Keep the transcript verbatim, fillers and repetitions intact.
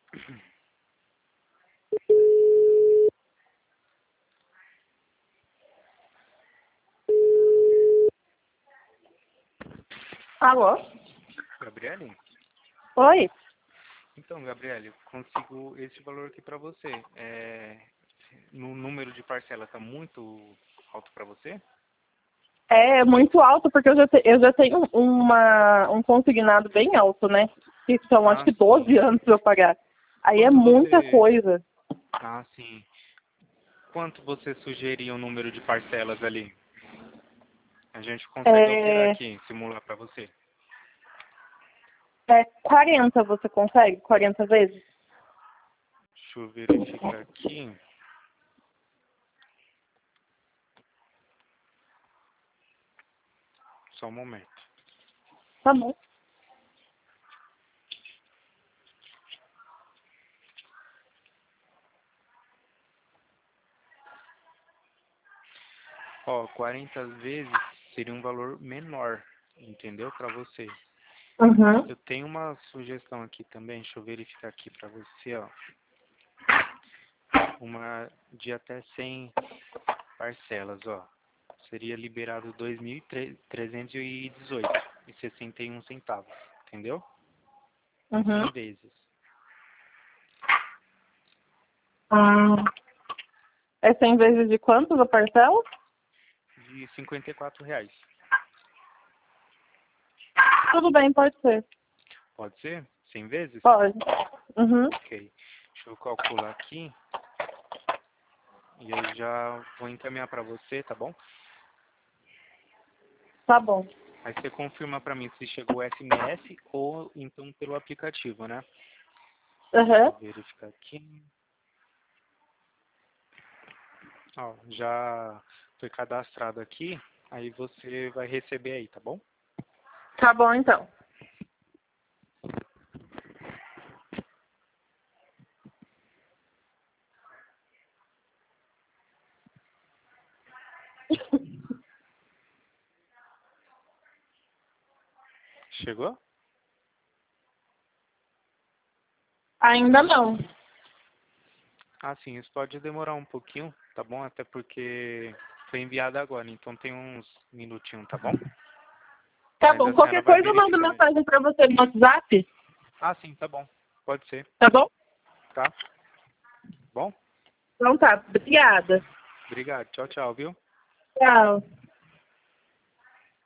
Alô? Gabriele? Oi? Então, Gabriele, eu consigo esse valor aqui para você. É, no número de parcela está muito alto para você? É muito alto porque eu já, te, eu já tenho uma, um consignado bem alto, né? Que são acho Ah, que sim. doze anos pra eu pagar. Aí é Quanto muita você... coisa. Ah, sim. Quanto você sugeria o número de parcelas ali? A gente consegue alterar É, aqui, simular para você. é quarenta, você consegue? quarenta vezes? Deixa eu verificar aqui. Só um momento. Tá bom. Ó, quarenta vezes seria um valor menor, entendeu? Para você. Uhum. Eu tenho uma sugestão aqui também, deixa eu verificar aqui para você, ó. Uma de até cem parcelas, ó. Seria liberado dois mil trezentos e dezoito e sessenta e um centavos, entendeu? Em cem Uhum. vezes. Hum. É cem vezes de quanto a parcela? De cinquenta e quatro reais. Tudo bem, pode ser. Pode ser? cem vezes? Pode. Uhum. Ok. Deixa eu calcular aqui. E eu já vou encaminhar para você, tá bom? Tá bom. Aí você confirma para mim se chegou S M S ou então pelo aplicativo, né? Deixa Uhum. eu verificar aqui. Ó, já foi cadastrado aqui. Aí você vai receber aí, tá bom? Tá bom, então. Chegou? Ainda não. Ah, sim, isso pode demorar um pouquinho, tá bom? Até porque foi enviado agora, então tem uns minutinhos, tá bom? Tá Mas bom. a senhora Qualquer vai coisa eu mando verificar. mensagem pra você no WhatsApp. Ah, sim, tá bom. Pode ser, Tá bom? tá? Bom? Então tá. Obrigada. Obrigado. Tchau, tchau, viu? Tchau.